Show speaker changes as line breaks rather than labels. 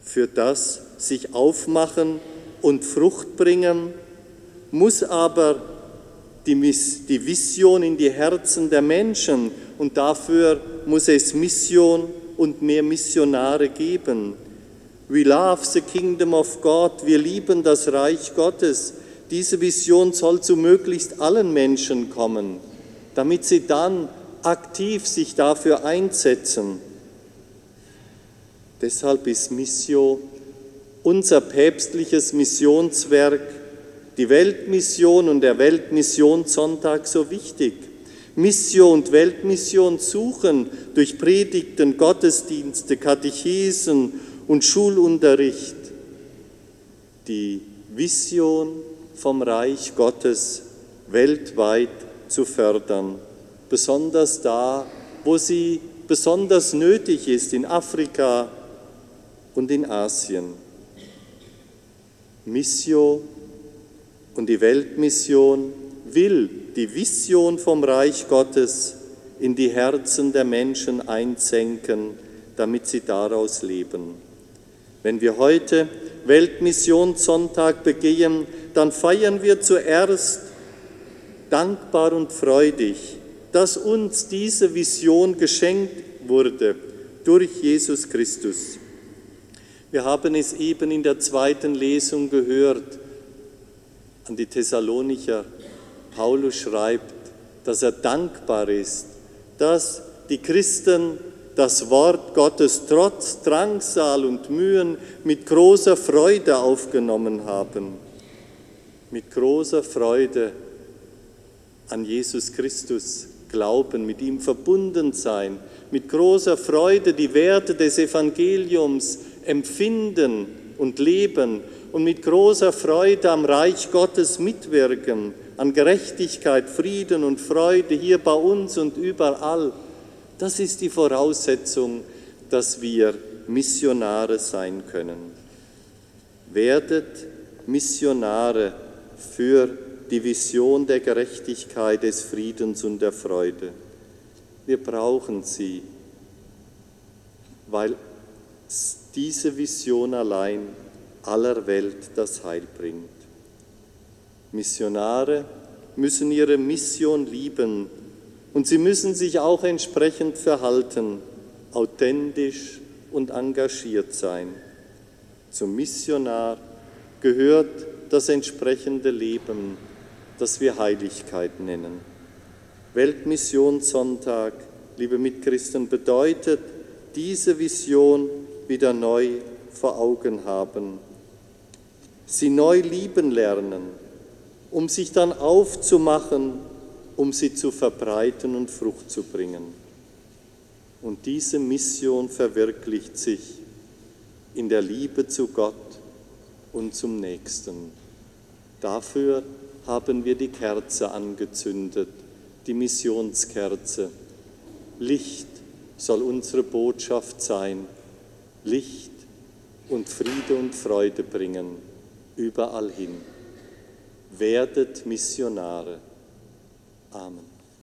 Für das sich aufmachen und Frucht bringen, muss aber die Vision in die Herzen der Menschen, und dafür muss es Mission und mehr Missionare geben. We love the kingdom of God, wir lieben das Reich Gottes. Diese Vision soll zu möglichst allen Menschen kommen, damit sie dann aktiv sich dafür einsetzen. Deshalb ist Missio unser päpstliches Missionswerk, die Weltmission und der Weltmissionssonntag so wichtig. Missio und Weltmission suchen durch Predigten, Gottesdienste, Katechesen und Schulunterricht die Vision vom Reich Gottes weltweit zu fördern, besonders da, wo sie besonders nötig ist, in Afrika und in Asien. Missio und die Weltmission will die Vision vom Reich Gottes in die Herzen der Menschen einsenken, damit sie daraus leben. Wenn wir heute Weltmissionssonntag begehen, dann feiern wir zuerst dankbar und freudig, dass uns diese Vision geschenkt wurde durch Jesus Christus. Wir haben es eben in der zweiten Lesung gehört, an die Thessalonicher. Paulus schreibt, dass er dankbar ist, dass die Christen das Wort Gottes trotz Drangsal und Mühen mit großer Freude aufgenommen haben. Mit großer Freude an Jesus Christus glauben, mit ihm verbunden sein, mit großer Freude die Werte des Evangeliums empfinden und leben und mit großer Freude am Reich Gottes mitwirken, an Gerechtigkeit, Frieden und Freude hier bei uns und überall. Das ist die Voraussetzung, dass wir Missionare sein können. Werdet Missionare für die Vision der Gerechtigkeit, des Friedens und der Freude. Wir brauchen sie, weil diese Vision allein aller Welt das Heil bringt. Missionare müssen ihre Mission lieben und sie müssen sich auch entsprechend verhalten, authentisch und engagiert sein. Zum Missionar gehört das entsprechende Leben, das wir Heiligkeit nennen. Weltmissionssonntag, liebe Mitchristen, bedeutet diese Vision wieder neu vor Augen haben, sie neu lieben lernen, um sich dann aufzumachen, um sie zu verbreiten und Frucht zu bringen. Und diese Mission verwirklicht sich in der Liebe zu Gott und zum Nächsten. Dafür haben wir die Kerze angezündet, die Missionskerze. Licht soll unsere Botschaft sein, Licht und Friede und Freude bringen, überall hin. Werdet Missionare. Amen.